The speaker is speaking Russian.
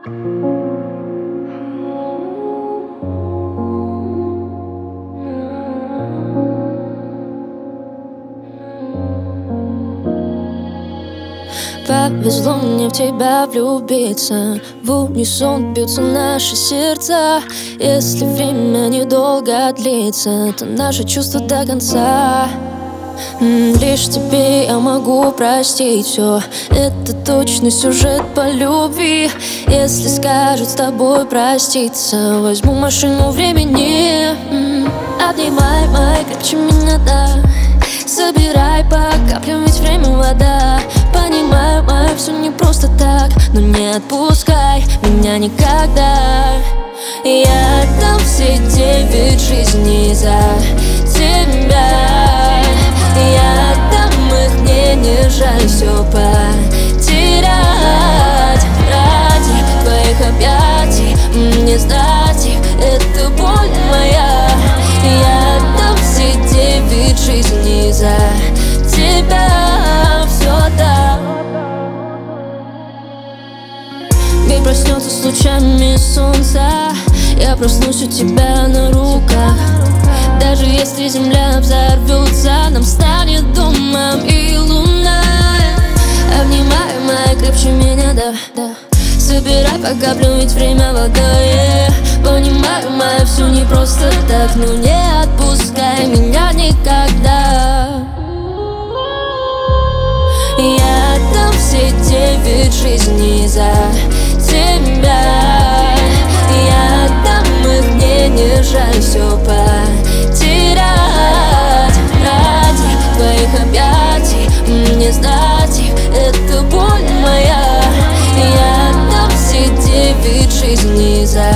Повезло мне в тебя влюбиться. В унисон бьются наши сердца. Если время недолго длится, то наши чувства до конца. Лишь тебе я могу простить все. Это точно сюжет по любви. Если скажут с тобой проститься, возьму машину времени. Обнимай, май, крепче меня, да. Собирай по каплям, ведь время вода. Понимаю, мое все не просто так, но не отпускай меня никогда. Я отдам все 9 жизней за тебя. Я отдам их, мне не жаль все потерять. Ради твоих объятий мне знать их, это боль моя. Я отдам все 9 жизней за тебя. Все да. Мир проснется с лучами солнца. Я проснусь у тебя на руках. Даже если земля взорвется, нам станет домом и луна. Обнимай, моя, крепче меня, да. Собирай по каплям, ведь время вода, Понимаю, моя, все не просто так, но не отпускай меня никогда. Я отдам все 9 жизней за тебя. Я отдам их, мне не жаль все потерять. Ради твоих объятий мне знать их, это боль моя. Я отдам все 9 жизней за